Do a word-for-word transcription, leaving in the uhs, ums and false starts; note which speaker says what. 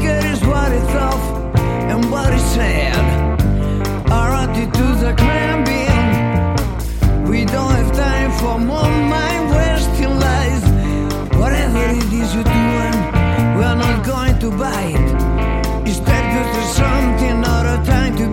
Speaker 1: care is what it's off and what is said. Our attitudes are cramping. We don't have time for more mind wasting lies. Whatever it is you're doing, we're not going to buy it. Instead, just something, not a time to